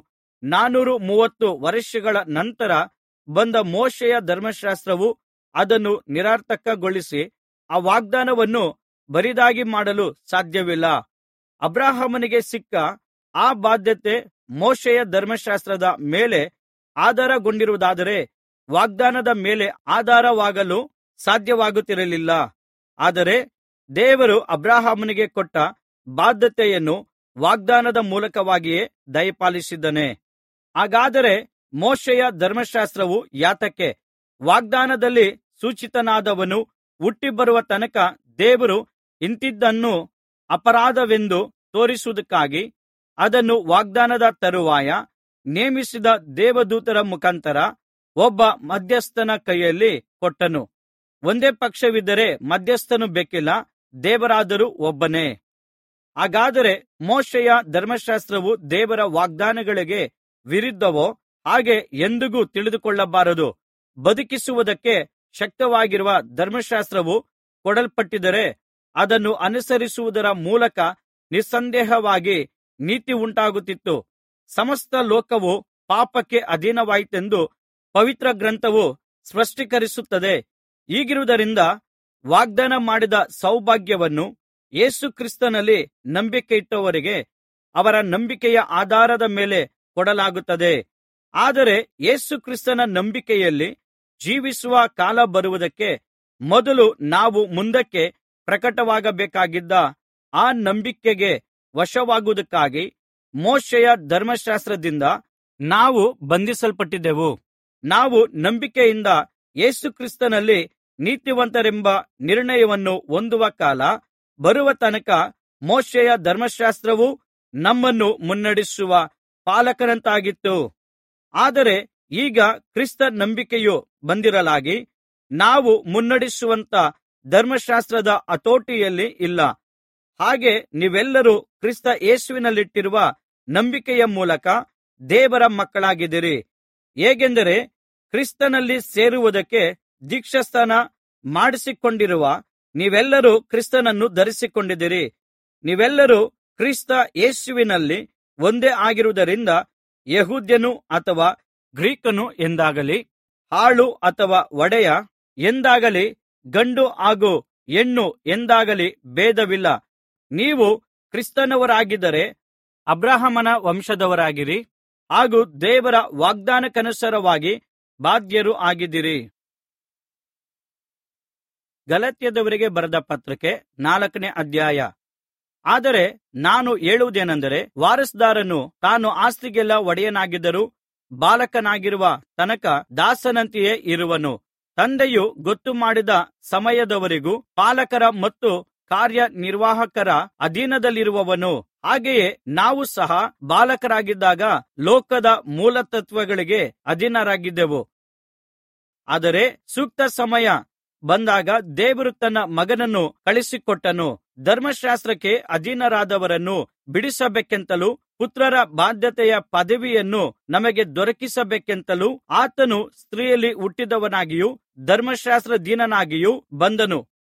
430 ವರ್ಷಗಳ ನಂತರ ಬಂದ ಮೋಶೆಯ ಧರ್ಮಶಾಸ್ತ್ರವು ಅದನ್ನು ನಿರರ್ಥಕಗೊಳಿಸಿ ಆ ವಾಗ್ದಾನವನ್ನು ಬರಿದಾಗಿ ಮಾಡಲು ಸಾಧ್ಯವಿಲ್ಲ. ಅಬ್ರಹಾಮನಿಗೆ ಸಿಕ್ಕ ಆ ಬಾಧ್ಯತೆ ಮೋಶೆಯ ಧರ್ಮಶಾಸ್ತ್ರದ ಮೇಲೆ ಆಧಾರಗೊಂಡಿರುವುದಾದರೆ ವಾಗ್ದಾನದ ಮೇಲೆ ಆಧಾರವಾಗಲು ಸಾಧ್ಯವಾಗುತ್ತಿರಲಿಲ್ಲ. ಆದರೆ ದೇವರು ಅಬ್ರಹಾಮನಿಗೆ ಕೊಟ್ಟ ಬಾಧ್ಯತೆಯನ್ನು ವಾಗ್ದಾನದ ಮೂಲಕವಾಗಿಯೇ ದಯಪಾಲಿಸಿದ್ದಾನೆ. ಹಾಗಾದರೆ ಮೋಶೆಯ ಧರ್ಮಶಾಸ್ತ್ರವು ಯಾತಕ್ಕೆ? ವಾಗ್ದಾನದಲ್ಲಿ ಸೂಚಿತನಾದವನು ಹುಟ್ಟಿಬರುವ ತನಕ ದೇವರು ಇಂಥಿಂಥದ್ದನ್ನು ಅಪರಾಧವೆಂದು ತೋರಿಸುವುದಕ್ಕಾಗಿ ಅದನ್ನು ವಾಗ್ದಾನದ ತರುವಾಯ ನೇಮಿಸಿದ ದೇವದೂತರ ಮುಖಾಂತರ ಒಬ್ಬ ಮಧ್ಯಸ್ಥನ ಕೈಯಲ್ಲಿ ಕೊಟ್ಟನು. ಒಂದೇ ಪಕ್ಷವಿದ್ದರೆ ಮಧ್ಯಸ್ಥನು ಬೇಕಿಲ್ಲ, ದೇವರಾದರೂ ಒಬ್ಬನೇ. ಹಾಗಾದರೆ ಮೋಶೆಯ ಧರ್ಮಶಾಸ್ತ್ರವು ದೇವರ ವಾಗ್ದಾನಗಳಿಗೆ ವಿರುದ್ಧವೋ? ಹಾಗೆ ಎಂದಿಗೂ ತಿಳಿದುಕೊಳ್ಳಬಾರದು. ಬದುಕಿಸುವುದಕ್ಕೆ ಶಕ್ತವಾಗಿರುವ ಧರ್ಮಶಾಸ್ತ್ರವು ಕೊಡಲ್ಪಟ್ಟಿದ್ದರೆ ಅದನ್ನು ಅನುಸರಿಸುವುದರ ಮೂಲಕ ನಿಸ್ಸಂದೇಹವಾಗಿ ನೀತಿ ಉಂಟಾಗುತ್ತಿತ್ತು. ಸಮಸ್ತ ಲೋಕವು ಪಾಪಕ್ಕೆ ಅಧೀನವಾಯಿತೆಂದು ಪವಿತ್ರ ಗ್ರಂಥವು ಸ್ಪಷ್ಟೀಕರಿಸುತ್ತದೆ. ಹೀಗಿರುವುದರಿಂದ ವಾಗ್ದಾನ ಮಾಡಿದ ಸೌಭಾಗ್ಯವನ್ನು ಯೇಸು ಕ್ರಿಸ್ತನಲ್ಲಿ ನಂಬಿಕೆಯಿಟ್ಟವರಿಗೆ ಅವರ ನಂಬಿಕೆಯ ಆಧಾರದ ಮೇಲೆ ಕೊಡಲಾಗುತ್ತದೆ. ಆದರೆ ಯೇಸು ಕ್ರಿಸ್ತನ ನಂಬಿಕೆಯಲ್ಲಿ ಜೀವಿಸುವ ಕಾಲ ಬರುವುದಕ್ಕೆ ಮೊದಲು ನಾವು ಮುಂದಕ್ಕೆ ಪ್ರಕಟವಾಗಬೇಕಾಗಿದ್ದ ಆ ನಂಬಿಕೆಗೆ ವಶವಾಗುವುದಕ್ಕಾಗಿ ಮೋಶೆಯ ಧರ್ಮಶಾಸ್ತ್ರದಿಂದ ನಾವು ಬಂಧಿಸಲ್ಪಟ್ಟಿದ್ದೆವು. ನಾವು ನಂಬಿಕೆಯಿಂದ ಯೇಸು ಕ್ರಿಸ್ತನಲ್ಲಿ ನೀತಿವಂತರೆಂಬ ನಿರ್ಣಯವನ್ನು ಹೊಂದುವ ಕಾಲ ಬರುವ ತನಕ ಮೋಶೆಯ ಧರ್ಮಶಾಸ್ತ್ರವು ನಮ್ಮನ್ನು ಮುನ್ನಡೆಸುವ ಪಾಲಕರಂತಾಗಿತ್ತು. ಆದರೆ ಈಗ ಕ್ರಿಸ್ತ ನಂಬಿಕೆಯು ಬಂದಿರಲಾಗಿ ನಾವು ಮುನ್ನಡೆಸುವಂಥ ಧರ್ಮಶಾಸ್ತ್ರದ ಹತೋಟಿಯಲ್ಲಿ ಇಲ್ಲ. ಹಾಗೆ ನೀವೆಲ್ಲರೂ ಕ್ರಿಸ್ತ ಯೇಸುವಿನಲ್ಲಿಟ್ಟಿರುವ ನಂಬಿಕೆಯ ಮೂಲಕ ದೇವರ ಮಕ್ಕಳಾಗಿದ್ದೀರಿ. ಹೇಗೆಂದರೆ ಕ್ರಿಸ್ತನಲ್ಲಿ ಸೇರುವುದಕ್ಕೆ ದೀಕ್ಷಾಸ್ನಾನ ಮಾಡಿಸಿಕೊಂಡಿರುವ ನೀವೆಲ್ಲರೂ ಕ್ರಿಸ್ತನನ್ನು ಧರಿಸಿಕೊಂಡಿದ್ದೀರಿ. ನೀವೆಲ್ಲರೂ ಕ್ರಿಸ್ತ ಯೇಸುವಿನಲ್ಲಿ ಒಂದೇ ಆಗಿರುವುದರಿಂದ ಯೆಹೂದ್ಯನು ಅಥವಾ ಗ್ರೀಕನು ಎಂದಾಗಲಿ, ಆಳು ಅಥವಾ ಒಡೆಯ ಎಂದಾಗಲಿ, ಗಂಡು ಹಾಗೂ ಹೆಣ್ಣು ಎಂದಾಗಲಿ ಭೇದವಿಲ್ಲ. ನೀವು ಕ್ರಿಸ್ತನವರಾಗಿದ್ದರೆ ಅಬ್ರಹಾಮನ ವಂಶದವರಾಗಿರಿ ಹಾಗೂ ದೇವರ ವಾಗ್ದಾನಕ್ಕನುಸಾರವಾಗಿ ಬಾಧ್ಯರು ಆಗಿದ್ದೀರಿ. ಗಲಾತ್ಯದವರಿಗೆ ಬರೆದ ಪತ್ರಕ್ಕೆ 4ನೇ ಅಧ್ಯಾಯ. ಆದರೆ ನಾನು ಹೇಳುವುದೇನೆಂದರೆ, ವಾರಸುದಾರನು ತಾನು ಆಸ್ತಿಗೆಲ್ಲಾ ಒಡೆಯನಾಗಿದ್ದರೂ ಬಾಲಕನಾಗಿರುವ ತನಕ ದಾಸನಂತೆಯೇ ಇರುವನು. ತಂದೆಯು ಗೊತ್ತುಮಾಡಿದ ಸಮಯದವರೆಗೂ ಪಾಲಕರ ಮತ್ತು ಕಾರ್ಯನಿರ್ವಾಹಕರ ಅಧೀನದಲ್ಲಿರುವವನು. ಹಾಗೆಯೇ ನಾವು ಸಹ ಬಾಲಕರಾಗಿದ್ದಾಗ ಲೋಕದ ಮೂಲತತ್ವಗಳಿಗೆ ಅಧೀನರಾಗಿದ್ದೆವು. ಆದರೆ ಸೂಕ್ತ ಸಮಯ ಬಂದಾಗ ದೇವರು ತನ್ನ ಮಗನನ್ನು ಕಳುಹಿಸಿಕೊಟ್ಟನು. ಧರ್ಮಶಾಸ್ತ್ರಕ್ಕೆ ಅಧೀನರಾದವರನ್ನು ಬಿಡಿಸಬೇಕೆಂತಲೂ ಪುತ್ರರ ಬಾಧ್ಯತೆಯ ಪದವಿಯನ್ನು ನಮಗೆ ದೊರಕಿಸಬೇಕೆಂತಲೂ ಆತನು ಸ್ತ್ರೀಯಲ್ಲಿ ಹುಟ್ಟಿದವನಾಗಿಯೂ ಧರ್ಮಶಾಸ್ತ್ರಾಧೀನನಾಗಿಯೂ ಬಂದನು.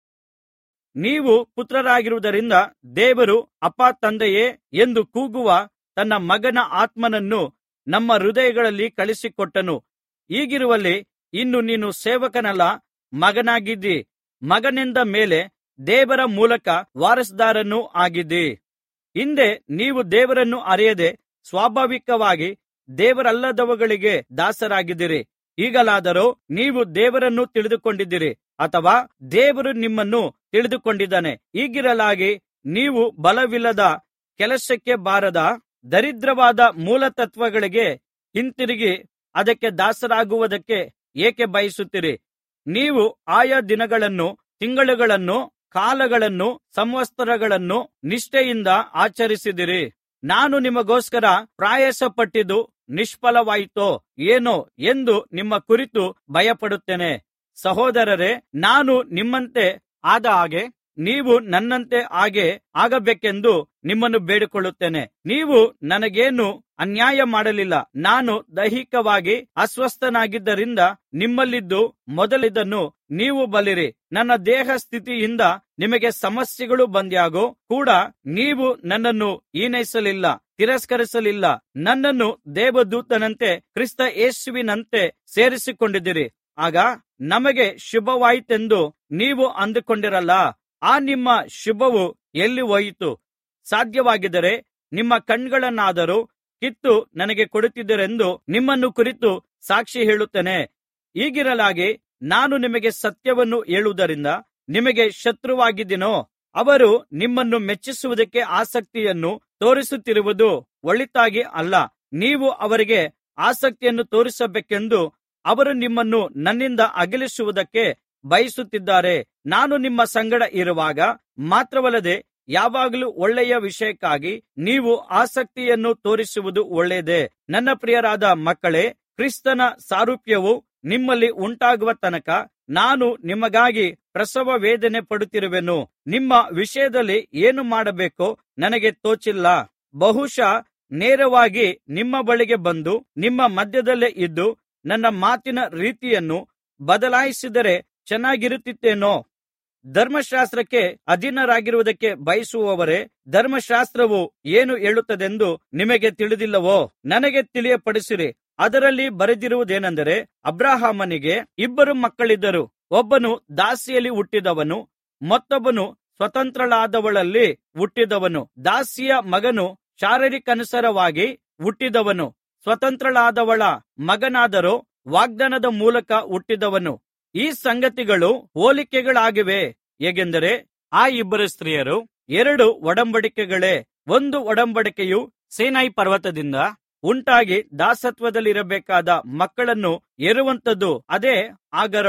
ನೀವು ಪುತ್ರರಾಗಿರುವುದರಿಂದ ದೇವರು ಅಪ್ಪಾ ತಂದೆಯೇ ಎಂದು ಕೂಗುವ ತನ್ನ ಮಗನ ಆತ್ಮನನ್ನು ನಮ್ಮ ಹೃದಯಗಳಲ್ಲಿ ಕಳುಹಿಸಿಕೊಟ್ಟನು. ಹೀಗಿರುವಲ್ಲಿ ಇನ್ನು ನೀನು ಸೇವಕನಲ್ಲ, ಮಗನಾಗಿದ್ದಿ. ಮಗನೆಂದ ಮೇಲೆ ದೇವರ ಮೂಲಕ ವಾರಸುದಾರನೂ ಆಗಿದ್ದಿ. ಹಿಂದೆ ನೀವು ದೇವರನ್ನು ಅರಿಯದೆ ಸ್ವಾಭಾವಿಕವಾಗಿ ದೇವರಲ್ಲದವುಗಳಿಗೆ ದಾಸರಾಗಿದ್ದಿರಿ. ಈಗಲಾದರೋ ನೀವು ದೇವರನ್ನು ತಿಳಿದುಕೊಂಡಿದ್ದೀರಿ, ಅಥವಾ ದೇವರು ನಿಮ್ಮನ್ನು ತಿಳಿದುಕೊಂಡಿದ್ದಾನೆ. ಹೀಗಿರಲಾಗಿ ನೀವು ಬಲವಿಲ್ಲದ, ಕೆಲಸಕ್ಕೆ ಬಾರದ, ದರಿದ್ರವಾದ ಮೂಲತತ್ವಗಳಿಗೆ ಹಿಂತಿರುಗಿ ಅದಕ್ಕೆ ದಾಸರಾಗುವುದಕ್ಕೆ ಏಕೆ ಬಯಸುತ್ತೀರಿ? ನೀವು ಆಯಾ ದಿನಗಳನ್ನು, ತಿಂಗಳುಗಳನ್ನು, ಕಾಲಗಳನ್ನು, ಸಂವತ್ಸರಗಳನ್ನು ನಿಷ್ಠೆಯಿಂದ ಆಚರಿಸಿದಿರಿ. ನಾನು ನಿಮಗೋಸ್ಕರ ಪ್ರಯಾಸಪಟ್ಟಿದ್ದು ನಿಷ್ಫಲವಾಯಿತೋ ಏನೋ ಎಂದು ನಿಮ್ಮ ಕುರಿತು ಭಯಪಡುತ್ತೇನೆ. ಸಹೋದರರೇ, ನಾನು ನಿಮ್ಮಂತೆ ಆದ ಹಾಗೆ ನೀವು ನನ್ನಂತೆ ಹಾಗೆ ಆಗಬೇಕೆಂದು ನಿಮ್ಮನ್ನು ಬೇಡಿಕೊಳ್ಳುತ್ತೇನೆ. ನೀವು ನನಗೇನೂ ಅನ್ಯಾಯ ಮಾಡಲಿಲ್ಲ. ನಾನು ದೈಹಿಕವಾಗಿ ಅಸ್ವಸ್ಥನಾಗಿದ್ದರಿಂದ ನಿಮ್ಮಲ್ಲಿದ್ದು ಮೊದಲಿದ್ದನ್ನು ನೀವು ಬಲ್ಲಿರಿ. ನನ್ನ ದೇಹ ಸ್ಥಿತಿಯಿಂದ ನಿಮಗೆ ಸಮಸ್ಯೆಗಳು ಬಂದ್ಯಾಗೋ ಕೂಡ ನೀವು ನನ್ನನ್ನು ಹೀನೈಸಲಿಲ್ಲ, ತಿರಸ್ಕರಿಸಲಿಲ್ಲ. ನನ್ನನ್ನು ದೇವದೂತನಂತೆ, ಕ್ರಿಸ್ತ ಯೇಸುವಿನಂತೆ ಸೇರಿಸಿಕೊಂಡಿದ್ದೀರಿ. ಆಗ ನಮಗೆ ಶುಭವಾಯಿತೆಂದು ನೀವು ಅಂದುಕೊಂಡಿರಲ್ಲ. ಆ ನಿಮ್ಮ ಶುಭವು ಎಲ್ಲಿ ಹೋಯಿತು? ಸಾಧ್ಯವಾಗಿದ್ದರೆ ನಿಮ್ಮ ಕಣ್ಣುಗಳನ್ನಾದರೂ ಕಿತ್ತು ನನಗೆ ಕೊಡುತ್ತಿದ್ದರೆಂದು ನಿಮ್ಮನ್ನು ಕುರಿತು ಸಾಕ್ಷಿ ಹೇಳುತ್ತೇನೆ. ಹೀಗಿರಲಾಗಿ ನಾನು ನಿಮಗೆ ಸತ್ಯವನ್ನು ಹೇಳುವುದರಿಂದ ನಿಮಗೆ ಶತ್ರುವಾಗಿದ್ದೀನೋ? ಅವರು ನಿಮ್ಮನ್ನು ಮೆಚ್ಚಿಸುವುದಕ್ಕೆ ಆಸಕ್ತಿಯನ್ನು ತೋರಿಸುತ್ತಿರುವುದು ಒಳಿತಾಗಿ ಅಲ್ಲ. ನೀವು ಅವರಿಗೆ ಆಸಕ್ತಿಯನ್ನು ತೋರಿಸಬೇಕೆಂದು ಅವರು ನಿಮ್ಮನ್ನು ನನ್ನಿಂದ ಅಗಲಿಸುವುದಕ್ಕೆ ಬಯಸುತ್ತಿದ್ದಾರೆ. ನಾನು ನಿಮ್ಮ ಸಂಗಡ ಇರುವಾಗ ಮಾತ್ರವಲ್ಲದೆ ಯಾವಾಗಲೂ ಒಳ್ಳೆಯ ವಿಷಯಕ್ಕಾಗಿ ನೀವು ಆಸಕ್ತಿಯನ್ನು ತೋರಿಸುವುದು ಒಳ್ಳೆಯದೇ. ನನ್ನ ಪ್ರಿಯರಾದ ಮಕ್ಕಳೇ, ಕ್ರಿಸ್ತನ ಸಾರೂಪ್ಯವು ನಿಮ್ಮಲ್ಲಿ ಉಂಟಾಗುವ ತನಕ ನಾನು ನಿಮಗಾಗಿ ಪ್ರಸವ ವೇದನೆ ಪಡುತ್ತಿರುವೆನು. ನಿಮ್ಮ ವಿಷಯದಲ್ಲಿ ಏನು ಮಾಡಬೇಕೋ ನನಗೆ ತೋಚಿಲ್ಲ. ಬಹುಶಃ ನೇರವಾಗಿ ನಿಮ್ಮ ಬಳಿಗೆ ಬಂದು ನಿಮ್ಮ ಮಧ್ಯದಲ್ಲೇ ಇದ್ದು ನನ್ನ ಮಾತಿನ ರೀತಿಯನ್ನು ಬದಲಾಯಿಸಿದರೆ ಚೆನ್ನಾಗಿರುತ್ತಿತ್ತೇನೋ. ಧರ್ಮಶಾಸ್ತ್ರಕ್ಕೆ ಅಧೀನರಾಗಿರುವುದಕ್ಕೆ ಬಯಸುವವರೇ, ಧರ್ಮಶಾಸ್ತ್ರವು ಏನು ಹೇಳುತ್ತದೆಂದು ನಿಮಗೆ ತಿಳಿದಿಲ್ಲವೋ? ನನಗೆ ತಿಳಿಯಪಡಿಸಿರಿ. ಅದರಲ್ಲಿ ಬರೆದಿರುವುದೇನೆಂದರೆ, ಅಬ್ರಹಾಮನಿಗೆ 2 ಮಕ್ಕಳಿದ್ದರು. ಒಬ್ಬನು ದಾಸಿಯಲ್ಲಿ ಹುಟ್ಟಿದವನು, ಮತ್ತೊಬ್ಬನು ಸ್ವತಂತ್ರಳಾದವಳಲ್ಲಿ ಹುಟ್ಟಿದವನು. ದಾಸಿಯ ಮಗನು ಶಾರೀರಿಕನುಸಾರವಾಗಿ ಹುಟ್ಟಿದವನು, ಸ್ವತಂತ್ರಳಾದವಳ ಮಗನಾದರೋ ವಾಗ್ದಾನದ ಮೂಲಕ ಹುಟ್ಟಿದವನು. ಈ ಸಂಗತಿಗಳು ಹೋಲಿಕೆಗಳಾಗಿವೆ. ಹೇಗೆಂದರೆ ಆ 2 ಸ್ತ್ರೀಯರು 2 ಒಡಂಬಡಿಕೆಗಳೇ. ಒಂದು ಒಡಂಬಡಿಕೆಯು ಸೀನಾಯಿ ಪರ್ವತದಿಂದ ಉಂಟಾಗಿ ದಾಸತ್ವದಲ್ಲಿರಬೇಕಾದ ಮಕ್ಕಳನ್ನು ಹೆರುವಂಥದ್ದು, ಅದೇ ಹಾಗರಳು.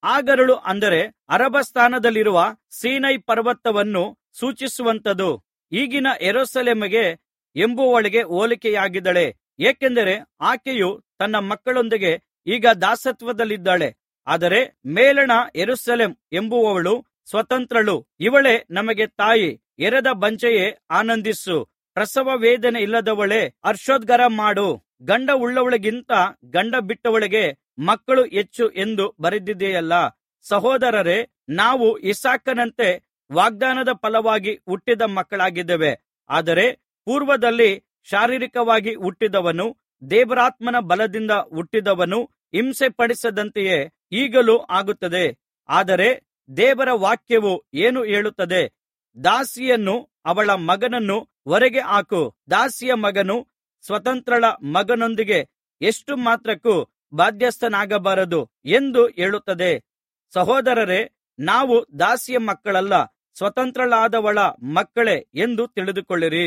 ಆಗರಳು ಅಂದರೆ ಅರಬಸ್ಥಾನದಲ್ಲಿರುವ ಸೀನೈ ಪರ್ವತವನ್ನು ಸೂಚಿಸುವಂಥದು. ಈಗಿನ ಯೆರೂಸಲೇಮಿಗೆ ಎಂಬುವಳಿಗೆ ಹೋಲಿಕೆಯಾಗಿದ್ದಾಳೆ. ಏಕೆಂದರೆ ಆಕೆಯು ತನ್ನ ಮಕ್ಕಳೊಂದಿಗೆ ಈಗ ದಾಸತ್ವದಲ್ಲಿದ್ದಾಳೆ. ಆದರೆ ಮೇಲಣ ಯೆರೂಸಲೇಮ್ ಎಂಬುವವಳು ಸ್ವತಂತ್ರಳು. ಇವಳೇ ನಮಗೆ ತಾಯಿ. ಹೆರದ ಬಂಜೆಯೇ ಆನಂದಿಸು, ಪ್ರಸವ ವೇದನೆ ಇಲ್ಲದವಳೇ ಹರ್ಷೋದ್ಗಾರ ಮಾಡು. ಗಂಡ ಉಳ್ಳವಳಿಗಿಂತ ಗಂಡ ಬಿಟ್ಟವಳಿಗೆ ಮಕ್ಕಳು ಹೆಚ್ಚು ಎಂದು ಬರೆದಿದೆಯಲ್ಲಾ. ಸಹೋದರರೇ, ನಾವು ಇಸಾಕನಂತೆ ವಾಗ್ದಾನದ ಫಲವಾಗಿ ಹುಟ್ಟಿದ ಮಕ್ಕಳಾಗಿದ್ದೇವೆ. ಆದರೆ ಪೂರ್ವದಲ್ಲಿ ಶಾರೀರಿಕವಾಗಿ ಹುಟ್ಟಿದವನು ದೇವರಾತ್ಮನ ಬಲದಿಂದ ಹುಟ್ಟಿದವನು ಹಿಂಸೆಪಡಿಸದಂತೆಯೇ ಈಗಲೂ ಆಗುತ್ತದೆ. ಆದರೆ ದೇವರ ವಾಕ್ಯವು ಏನು ಹೇಳುತ್ತದೆ? ದಾಸಿಯನ್ನು ಅವಳ ಮಗನನ್ನು ಹೊರಗೆ ಹಾಕು. ದಾಸಿಯ ಮಗನು ಸ್ವತಂತ್ರಳ ಮಗನೊಂದಿಗೆ ಎಷ್ಟು ಮಾತ್ರಕ್ಕೂ ಬಾಧ್ಯಸ್ಥನಾಗಬಾರದು ಎಂದು ಹೇಳುತ್ತದೆ. ಸಹೋದರರೇ, ನಾವು ದಾಸಿಯ ಮಕ್ಕಳಲ್ಲ, ಸ್ವತಂತ್ರಳಾದವಳ ಮಕ್ಕಳೇ ಎಂದು ತಿಳಿದುಕೊಳ್ಳಿರಿ.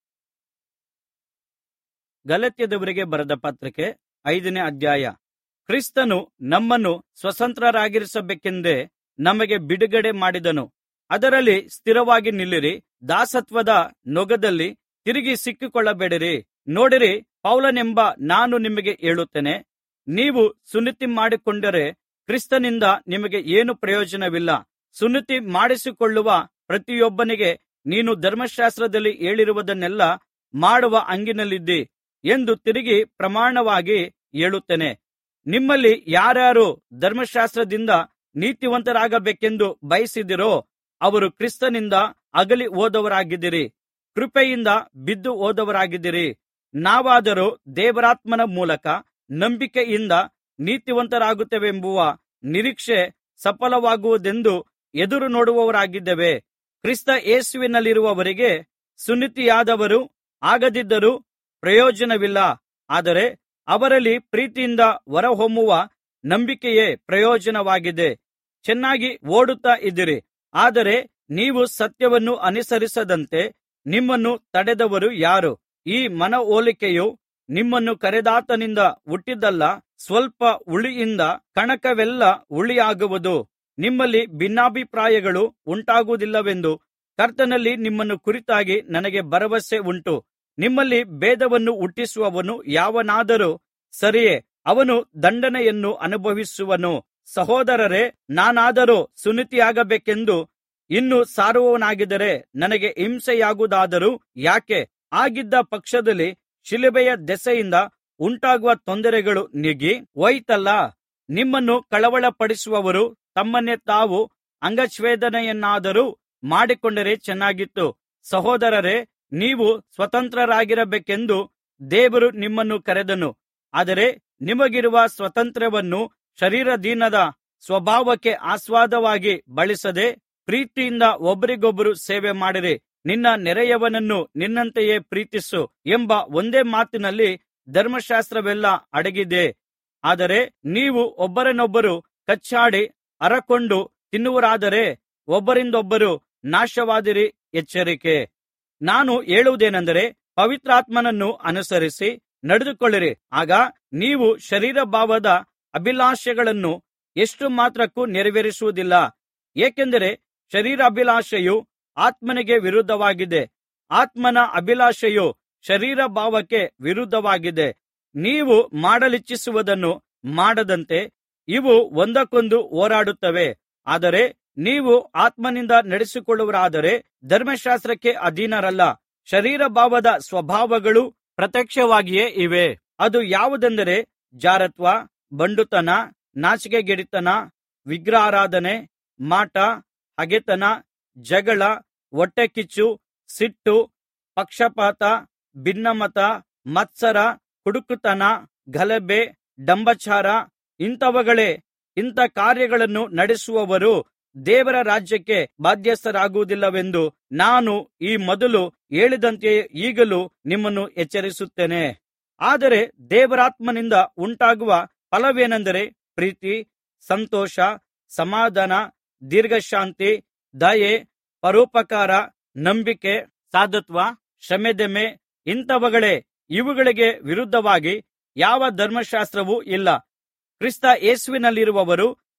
ಗಲಾತ್ಯದವರಿಗೆ ಬರೆದ ಪತ್ರಿಕೆ 5ನೇ ಅಧ್ಯಾಯ. ಕ್ರಿಸ್ತನು ನಮ್ಮನ್ನು ಸ್ವತಂತ್ರರಾಗಿಸಬೇಕೆಂದೇ ನಮಗೆ ಬಿಡುಗಡೆ ಮಾಡಿದನು. ಅದರಲ್ಲಿ ಸ್ಥಿರವಾಗಿ ನಿಲ್ಲಿರಿ. ದಾಸತ್ವದ ನೊಗದಲ್ಲಿ ತಿರುಗಿ ಸಿಕ್ಕಿಕೊಳ್ಳಬೇಡಿರಿ. ನೋಡಿರಿ, ಪೌಲನೆಂಬ ನಾನು ನಿಮಗೆ ಹೇಳುತ್ತೇನೆ, ನೀವು ಸುನ್ನತಿ ಮಾಡಿಕೊಂಡರೆ ಕ್ರಿಸ್ತನಿಂದ ನಿಮಗೆ ಏನು ಪ್ರಯೋಜನವಿಲ್ಲ. ಸುನ್ನತಿ ಮಾಡಿಸಿಕೊಳ್ಳುವ ಪ್ರತಿಯೊಬ್ಬನಿಗೆ ನೀನು ಧರ್ಮಶಾಸ್ತ್ರದಲ್ಲಿ ಹೇಳಿರುವುದನ್ನೆಲ್ಲ ಮಾಡುವ ಹಂಗಿನಲ್ಲಿದ್ದಿ ಎಂದು ತಿರುಗಿ ಪ್ರಮಾಣವಾಗಿ ಹೇಳುತ್ತೇನೆ. ನಿಮ್ಮಲ್ಲಿ ಯಾರ್ಯಾರು ಧರ್ಮಶಾಸ್ತ್ರದಿಂದ ನೀತಿವಂತರಾಗಬೇಕೆಂದು ಬಯಸಿದಿರೋ ಅವರು ಕ್ರಿಸ್ತನಿಂದ ಅಗಲಿ ಹೋದವರಾಗಿದ್ದೀರಿ, ಕೃಪೆಯಿಂದ ಬಿದ್ದು ಹೋದವರಾಗಿದ್ದೀರಿ. ನಾವಾದರೋ ದೇವರಾತ್ಮನ ಮೂಲಕ ನಂಬಿಕೆಯಿಂದ ನೀತಿವಂತರಾಗುತ್ತೇವೆಂಬುವ ನಿರೀಕ್ಷೆ ಸಫಲವಾಗುವುದೆಂದು ಎದುರು ನೋಡುವವರಾಗಿದ್ದೇವೆ. ಕ್ರಿಸ್ತ ಯೇಸುವಿನಲ್ಲಿರುವವರಿಗೆ ಸುನ್ನತಿಯಾದವರು ಆಗದಿದ್ದರೂ ಪ್ರಯೋಜನವಿಲ್ಲ. ಆದರೆ ಅವರಲ್ಲಿ ಪ್ರೀತಿಯಿಂದ ಹೊರಹೊಮ್ಮುವ ನಂಬಿಕೆಯೇ ಪ್ರಯೋಜನವಾಗಿದೆ. ಚೆನ್ನಾಗಿ ಓಡುತ್ತಾ ಇದ್ದೀರಿ. ಆದರೆ ನೀವು ಸತ್ಯವನ್ನು ಅನುಸರಿಸದಂತೆ ನಿಮ್ಮನ್ನು ತಡೆದವರು ಯಾರು? ಈ ಮನವೊಲಿಕೆಯು ನಿಮ್ಮನ್ನು ಕರೆದಾತನಿಂದ ಹುಟ್ಟಿದ್ದಲ್ಲ. ಸ್ವಲ್ಪ ಹುಳಿಯಿಂದ ಕಣಕವೆಲ್ಲ ಹುಳಿಯಾಗುವುದು. ನಿಮ್ಮಲ್ಲಿ ಭಿನ್ನಾಭಿಪ್ರಾಯಗಳು ಉಂಟಾಗುವುದಿಲ್ಲವೆಂದು ಕರ್ತನಲ್ಲಿ ನಿಮ್ಮನ್ನು ಕುರಿತಾಗಿ ನನಗೆ ಭರವಸೆ ಉಂಟು. ನಿಮ್ಮಲ್ಲಿ ಭೇದವನ್ನು ಹುಟ್ಟಿಸುವವನು ಯಾವನಾದರೂ ಸರಿಯೇ, ಅವನು ದಂಡನೆಯನ್ನು ಅನುಭವಿಸುವನು. ಸಹೋದರರೇ, ನಾನಾದರೋ ಸುನ್ನತಿಯಾಗಬೇಕೆಂದು ಇನ್ನೂ ಸಾರುವವನಾಗಿದ್ದರೆ ನನಗೆ ಹಿಂಸೆಯಾಗುವುದಾದರೂ ಯಾಕೆ? ಆಗಿದ್ದ ಪಕ್ಷದಲ್ಲಿ ಶಿಲುಬೆಯ ದೆಸೆಯಿಂದ ಉಂಟಾಗುವ ತೊಂದರೆಗಳು ನೀಗಿ ಹೋಯಿತಲ್ಲಾ. ನಿಮ್ಮನ್ನು ಕಳವಳಪಡಿಸುವವರು ತಮ್ಮನ್ನೇ ತಾವು ಅಂಗಚ್ಛೇದನೆಯನ್ನಾದರೂ ಮಾಡಿಕೊಂಡರೆ ಚೆನ್ನಾಗಿತ್ತು. ಸಹೋದರರೇ, ನೀವು ಸ್ವತಂತ್ರರಾಗಿರಬೇಕೆಂದು ದೇವರು ನಿಮ್ಮನ್ನು ಕರೆದನು. ಆದರೆ ನಿಮಗಿರುವ ಸ್ವಾತಂತ್ರ್ಯವನ್ನು ಶರೀರಾಧೀನದ ಸ್ವಭಾವಕ್ಕೆ ಆಸ್ಪದವಾಗಿ ಬಳಸದೆ ಪ್ರೀತಿಯಿಂದ ಒಬ್ಬರಿಗೊಬ್ಬರು ಸೇವೆ ಮಾಡಿರಿ. ನಿನ್ನ ನೆರೆಯವನನ್ನು ನಿನ್ನಂತೆಯೇ ಪ್ರೀತಿಸು ಎಂಬ ಒಂದೇ ಮಾತಿನಲ್ಲಿ ಧರ್ಮಶಾಸ್ತ್ರವೆಲ್ಲ ಅಡಗಿದೆ. ಆದರೆ ನೀವು ಒಬ್ಬರನ್ನೊಬ್ಬರು ಕಚ್ಚಾಡಿ ಹರಕೊಂಡು ತಿನ್ನುವರಾದರೆ ಒಬ್ಬರಿಂದೊಬ್ಬರು ನಾಶವಾದಿರಿ. ಎಚ್ಚರಿಕೆ. ನಾನು ಹೇಳುವುದೇನೆಂದರೆ, ಪವಿತ್ರಾತ್ಮನನ್ನು ಅನುಸರಿಸಿ ನಡೆದುಕೊಳ್ಳಿರಿ. ಆಗ ನೀವು ಶರೀರ ಭಾವದ ಅಭಿಲಾಷೆಗಳನ್ನು ಎಷ್ಟು ಮಾತ್ರಕ್ಕೂ ನೆರವೇರಿಸುವುದಿಲ್ಲ. ಏಕೆಂದರೆ ಶರೀರಾಭಿಲಾಷೆಯು ಆತ್ಮನಿಗೆ ವಿರುದ್ಧವಾಗಿದೆ, ಆತ್ಮನ ಅಭಿಲಾಷೆಯು ಶರೀರ ಭಾವಕ್ಕೆ ವಿರುದ್ಧವಾಗಿದೆ. ನೀವು ಮಾಡಲಿಚ್ಛಿಸುವುದನ್ನು ಮಾಡದಂತೆ ಇವು ಒಂದಕ್ಕೊಂದು ಹೋರಾಡುತ್ತವೆ. ಆದರೆ ನೀವು ಆತ್ಮನಿಂದ ನಡೆಸಿಕೊಳ್ಳುವರಾದರೆ ಧರ್ಮಶಾಸ್ತ್ರಕ್ಕೆ ಅಧೀನರಲ್ಲ. ಶರೀರ ಭಾವದ ಸ್ವಭಾವಗಳು ಪ್ರತ್ಯಕ್ಷವಾಗಿಯೇ ಇವೆ. ಅದು ಯಾವುದೆಂದರೆ ಜಾರತ್ವ, ಬಂಡುತನ, ನಾಚಿಕೆಗೇಡಿತನ, ವಿಗ್ರಹಾರಾಧನೆ, ಮಾಟ, ಹಗೆತನ, ಜಗಳ, ಹೊಟ್ಟೆಕಿಚ್ಚು, ಸಿಟ್ಟು, ಪಕ್ಷಪಾತ, ಭಿನ್ನಮತ, ಮತ್ಸರ, ಕುಡುಕುತನ, ಗಲಭೆ, ಡಂಬಚಾರ ಇಂಥವುಗಳೇ. ಇಂಥ ಕಾರ್ಯಗಳನ್ನು ನಡೆಸುವವರು ದೇವರ ರಾಜ್ಯಕ್ಕೆ ಬಾಧ್ಯಸ್ಥರಾಗುವುದಿಲ್ಲವೆಂದು ನಾನು ಈ ಮೊದಲು ಹೇಳಿದಂತೆಯೇ ಈಗಲೂ ನಿಮ್ಮನ್ನು ಎಚ್ಚರಿಸುತ್ತೇನೆ. ಆದರೆ ದೇವರಾತ್ಮನಿಂದ ಉಂಟಾಗುವ ಫಲವೇನೆಂದರೆ ಪ್ರೀತಿ, ಸಂತೋಷ, ಸಮಾಧಾನ, ದೀರ್ಘಶಾಂತಿ, ದಯೆ, ಪರೋಪಕಾರ, ನಂಬಿಕೆ, ಸಾಧುತ್ವ, ಕ್ಷಮೆದಮೆ ಇಂಥವುಗಳೇ. ಇವುಗಳಿಗೆ ವಿರುದ್ಧವಾಗಿ ಯಾವ ಧರ್ಮಶಾಸ್ತ್ರವೂ ಇಲ್ಲ. ಕ್ರಿಸ್ತ ಯೇಸುವಿನಲ್ಲಿರುವವರು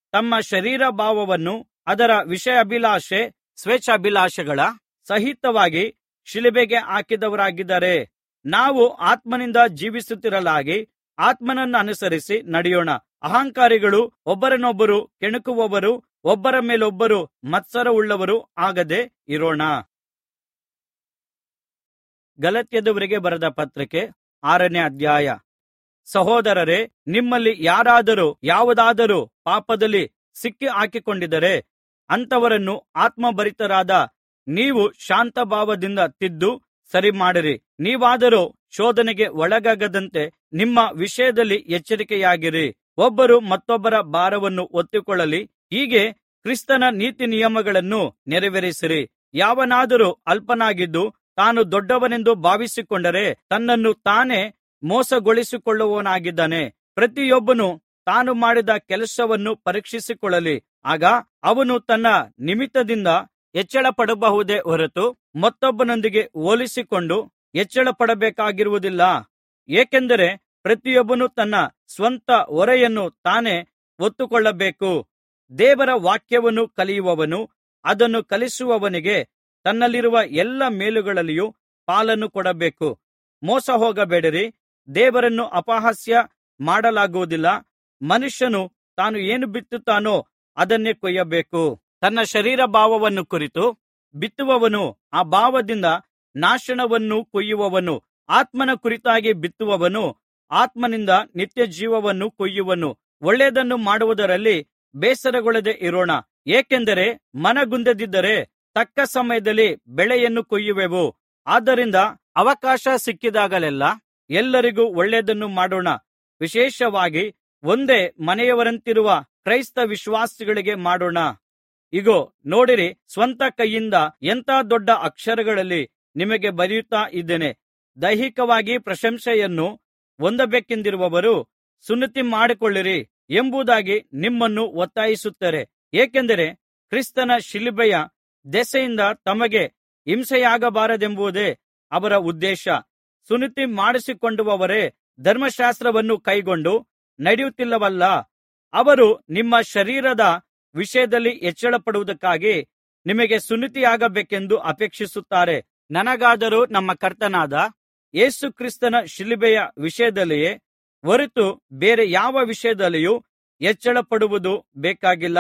ತಮ್ಮ ಶರೀರ ಭಾವವನ್ನು ಅದರ ವಿಷಯಾಭಿಲಾಷೆ ಸ್ವೇಚ್ಛಾಭಿಲಾಷೆಗಳ ಸಹಿತವಾಗಿ ಶಿಲುಬೆಗೆ ಹಾಕಿದವರಾಗಿದ್ದಾರೆ. ನಾವು ಆತ್ಮನಿಂದ ಜೀವಿಸುತ್ತಿರಲಾಗಿ ಆತ್ಮನನ್ನು ಅನುಸರಿಸಿ ನಡೆಯೋಣ. ಅಹಂಕಾರಿಗಳು, ಒಬ್ಬರನ್ನೊಬ್ಬರು ಕೆಣಕುವವರು, ಒಬ್ಬರ ಮೇಲೊಬ್ಬರು ಮತ್ಸರವುಳ್ಳವರು ಆಗದೆ ಇರೋಣ. ಗಲಾತ್ಯದವರಿಗೆ ಬರೆದ ಪತ್ರಿಕೆ 6ನೇ ಅಧ್ಯಾಯ. ಸಹೋದರರೇ, ನಿಮ್ಮಲ್ಲಿ ಯಾರಾದರೂ ಯಾವುದಾದರೂ ಪಾಪದಲ್ಲಿ ಸಿಕ್ಕಿ ಹಾಕಿಕೊಂಡಿದ್ದರೆ ಅಂಥವರನ್ನು ಆತ್ಮಭರಿತರಾದ ನೀವು ಶಾಂತಭಾವದಿಂದ ತಿದ್ದು ಸರಿಮಾಡಿರಿ. ನೀವಾದರೋ ಶೋಧನೆಗೆ ಒಳಗಾಗದಂತೆ ನಿಮ್ಮ ವಿಷಯದಲ್ಲಿ ಎಚ್ಚರಿಕೆಯಾಗಿರಿ. ಒಬ್ಬರು ಮತ್ತೊಬ್ಬರ ಭಾರವನ್ನು ಹೊತ್ತುಕೊಳ್ಳಲಿ. ಹೀಗೆ ಕ್ರಿಸ್ತನ ನೀತಿ ನಿಯಮಗಳನ್ನು ನೆರವೇರಿಸಿರಿ. ಯಾವನಾದರೂ ಅಲ್ಪನಾಗಿದ್ದು ತಾನು ದೊಡ್ಡವನೆಂದು ಭಾವಿಸಿಕೊಂಡರೆ ತನ್ನನ್ನು ತಾನೇ ಮೋಸಗೊಳಿಸಿಕೊಳ್ಳುವವನಾಗಿದ್ದಾನೆ. ಪ್ರತಿಯೊಬ್ಬನು ತಾನು ಮಾಡಿದ ಕೆಲಸವನ್ನು ಪರೀಕ್ಷಿಸಿಕೊಳ್ಳಲಿ. ಆಗ ಅವನು ತನ್ನ ನಿಮಿತ್ತದಿಂದ ಹೆಚ್ಚಳಪಡಬಹುದೇ ಹೊರತು ಮತ್ತೊಬ್ಬನೊಂದಿಗೆ ಹೋಲಿಸಿಕೊಂಡು ಹೆಚ್ಚಳಪಡಬೇಕಾಗಿರುವುದಿಲ್ಲ. ಏಕೆಂದರೆ ಪ್ರತಿಯೊಬ್ಬನು ತನ್ನ ಸ್ವಂತ ಹೊರೆಯನ್ನು ತಾನೇ ಹೊತ್ತುಕೊಳ್ಳಬೇಕು. ದೇವರ ವಾಕ್ಯವನ್ನು ಕಲಿಯುವವನು ಅದನ್ನು ಕಲಿಸುವವನಿಗೆ ತನ್ನಲ್ಲಿರುವ ಎಲ್ಲ ಮೇಲುಗಳಲ್ಲಿಯೂ ಪಾಲನ್ನು ಕೊಡಬೇಕು. ಮೋಸ ಹೋಗಬೇಡಿರಿ. ದೇವರನ್ನು ಅಪಹಾಸ್ಯ ಮಾಡಲಾಗುವುದಿಲ್ಲ. ಮನುಷ್ಯನು ತಾನು ಏನು ಬಿತ್ತುತ್ತಾನೋ ಅದನ್ನೇ ಕೊಯ್ಯಬೇಕು. ತನ್ನ ಶರೀರ ಭಾವವನ್ನು ಕುರಿತು ಬಿತ್ತುವವನು ಆ ಭಾವದಿಂದ ನಾಶನವನ್ನು ಕೊಯ್ಯುವವನು. ಆತ್ಮನ ಕುರಿತಾಗಿ ಬಿತ್ತುವವನು ಆತ್ಮನಿಂದ ನಿತ್ಯಜೀವವನ್ನು ಕೊಯ್ಯುವನು. ಒಳ್ಳೆಯದನ್ನು ಮಾಡುವುದರಲ್ಲಿ ಬೇಸರಗೊಳ್ಳದೆ ಇರೋಣ. ಏಕೆಂದರೆ ಮನಗುಂದದಿದ್ದರೆ ತಕ್ಕ ಸಮಯದಲ್ಲಿ ಬೆಳೆಯನ್ನು ಕೊಯ್ಯುವೆವು. ಆದ್ದರಿಂದ ಅವಕಾಶ ಸಿಕ್ಕಿದಾಗಲೆಲ್ಲಾ ಎಲ್ಲರಿಗೂ ಒಳ್ಳೆಯದನ್ನು ಮಾಡೋಣ. ವಿಶೇಷವಾಗಿ ಒಂದೇ ಮನೆಯವರಂತಿರುವ ಕ್ರೈಸ್ತ ವಿಶ್ವಾಸಿಗಳಿಗೆ ಮಾಡೋಣ. ಇಗೋ, ನೋಡಿರಿ, ಸ್ವಂತ ಕೈಯಿಂದ ಎಂಥ ದೊಡ್ಡ ಅಕ್ಷರಗಳಲ್ಲಿ ನಿಮಗೆ ಬರೆಯುತ್ತಾ ಇದ್ದೇನೆ. ದೈಹಿಕವಾಗಿ ಪ್ರಶಂಸೆಯನ್ನು ಹೊಂದಬೇಕೆಂದಿರುವವರು ಸುನ್ನತಿ ಮಾಡಿಕೊಳ್ಳಿರಿ ಎಂಬುದಾಗಿ ನಿಮ್ಮನ್ನು ಒತ್ತಾಯಿಸುತ್ತಾರೆ. ಏಕೆಂದರೆ ಕ್ರಿಸ್ತನ ಶಿಲುಬೆಯ ದೆಸೆಯಿಂದ ತಮಗೆ ಹಿಂಸೆಯಾಗಬಾರದೆಂಬುದೇ ಅವರ ಉದ್ದೇಶ. ಸುನ್ನತಿ ಮಾಡಿಸಿಕೊಂಡವರೇ ಧರ್ಮಶಾಸ್ತ್ರವನ್ನು ಕೈಕೊಂಡು ನಡೆಯುತ್ತಿಲ್ಲವಲ್ಲ. ಅವರು ನಿಮ್ಮ ಶರೀರದ ವಿಷಯದಲ್ಲಿ ಹೆಚ್ಚಳಪಡುವುದಕ್ಕಾಗಿ ನಿಮಗೆ ಸುನ್ನತಿಯಾಗಬೇಕೆಂದು ಅಪೇಕ್ಷಿಸುತ್ತಾರೆ. ನನಗಾದರೂ ನಮ್ಮ ಕರ್ತನಾದ ಯೇಸು ಕ್ರಿಸ್ತನ ಶಿಲುಬೆಯ ವಿಷಯದಲ್ಲಿಯೇ ಹೊರತು ಬೇರೆ ಯಾವ ವಿಷಯದಲ್ಲಿಯೂ ಹೆಚ್ಚಳಪಡುವುದು ಬೇಕಾಗಿಲ್ಲ.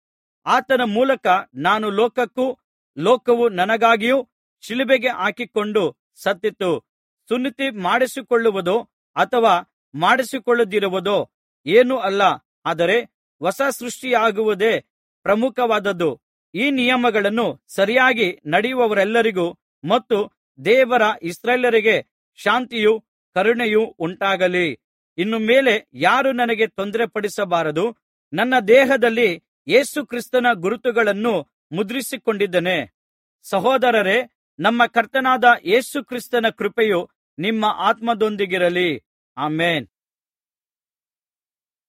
ಆತನ ಮೂಲಕ ನಾನು ಲೋಕಕ್ಕೂ ಲೋಕವು ನನಗಾಗಿಯೂ ಶಿಲುಬೆಗೆ ಹಾಕಿಕೊಂಡು ಸತ್ತಿತು. ಸುನ್ನತಿ ಮಾಡಿಸಿಕೊಳ್ಳುವುದೋ ಅಥವಾ ಮಾಡಿಸಿಕೊಳ್ಳದಿರುವುದೋ ಏನೂ ಅಲ್ಲ, ಆದರೆ ಹೊಸ ಸೃಷ್ಟಿಯಾಗುವುದೇ ಪ್ರಮುಖವಾದದ್ದು. ಈ ನಿಯಮಗಳನ್ನು ಸರಿಯಾಗಿ ನಡೆಯುವವರೆಲ್ಲರಿಗೂ ಮತ್ತು ದೇವರ ಇಸ್ರಾಯೇಲ್ಯರಿಗೆ ಶಾಂತಿಯೂ ಕರುಣೆಯೂ ಉಂಟಾಗಲಿ. ಇನ್ನು ಮೇಲೆ ಯಾರೂ ನನಗೆ ತೊಂದರೆಪಡಿಸಬಾರದು. ನನ್ನ ದೇಹದಲ್ಲಿ ಯೇಸು ಕ್ರಿಸ್ತನ ಗುರುತುಗಳನ್ನು ಮುದ್ರಿಸಿಕೊಂಡಿದ್ದೇನೆ. ಸಹೋದರರೇ, ನಮ್ಮ ಕರ್ತನಾದ ಯೇಸು ಕ್ರಿಸ್ತನ ಕೃಪೆಯು ನಿಮ್ಮ ಆತ್ಮದೊಂದಿಗಿರಲಿ. ಆಮೆನ್.